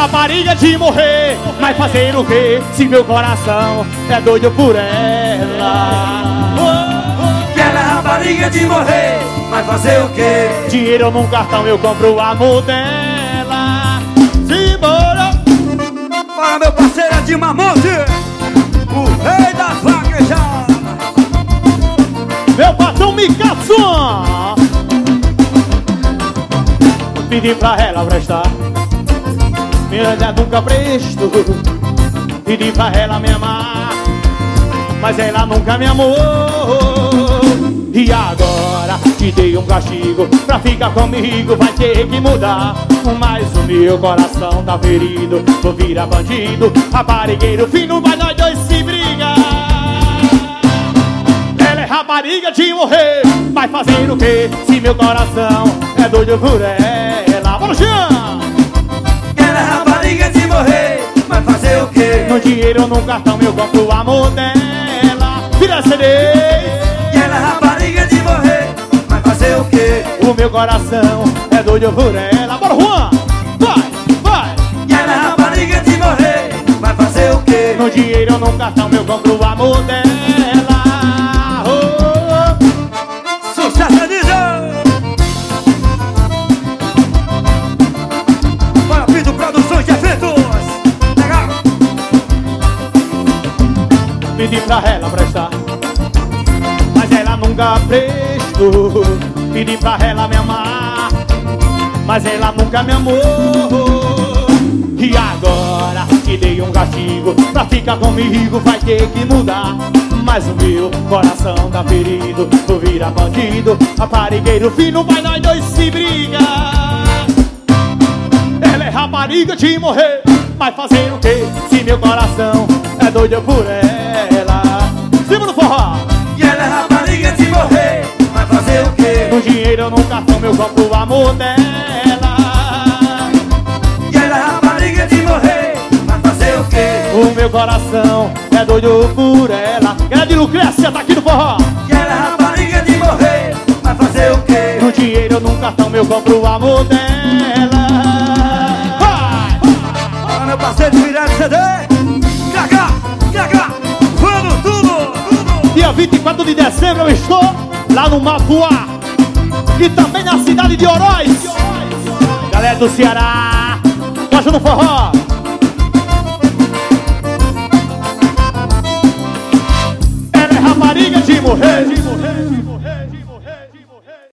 rapariga de morrer, mas fazer o quê? Se meu coração é doido por ela. Que ela é rapariga de morrer, mas fazer o quê? Dinheiro num cartão eu compro o amor dela. Simbora! Para meu parceiro de Mamonte, o rei das vaquejadas. Meu patrão Mikason. Pedi pra ela prestar, minha nunca prestou. Pedi pra ela me amar, mas ela nunca me amou. E agora te dei um castigo, pra ficar comigo vai ter que mudar. Mas o meu coração tá ferido, vou virar bandido, raparigueiro fino, mas nós dois se briga. Ela é rapariga de morrer, vai fazer o quê? Se meu coração é doido por ela. Bora, Jean! Ela é rapariga de morrer, vai fazer o quê? No dinheiro ou no cartão eu compro o amor dela. Vira CD! Ela é rapariga de morrer, vai fazer o quê? O meu coração é doido por ela. Bora, Juan! Vai, vai! Ela é rapariga de morrer, vai fazer o quê? No dinheiro ou no cartão eu compro o amor dela. Sucesso, Anísio! Para Pinto Produções de Eventos! Legal! Pedi pra ela prestar, mas ela nunca prestou. Pedi pra ela me amar, mas ela nunca me amou. E agora te dei um castigo, pra ficar comigo vai ter que mudar. Mas o meu coração tá ferido, vou virar bandido, raparigueiro fino, mas nós dois se briga. Ela é rapariga de morrer, mas fazer o quê? Se meu coração é doido por ela. Cima do forró! E ela é rapariga de morrer, vai fazer o quê? No dinheiro ou no cartão eu compro o amor dela. E ela é rapariga de morrer, vai fazer o quê? O meu coração é doido por ela. Grande Lucrécia tá aqui no forró. E ela é rapariga de morrer, vai fazer o quê? No dinheiro ou no cartão eu compro o amor dela. Vai! Para meu parceiro de virar CD, Gaga, vamos tudo! Dia 24 de dezembro eu estou lá no Mapuá e também na cidade de Oroz. Galera do Ceará, gosta do forró?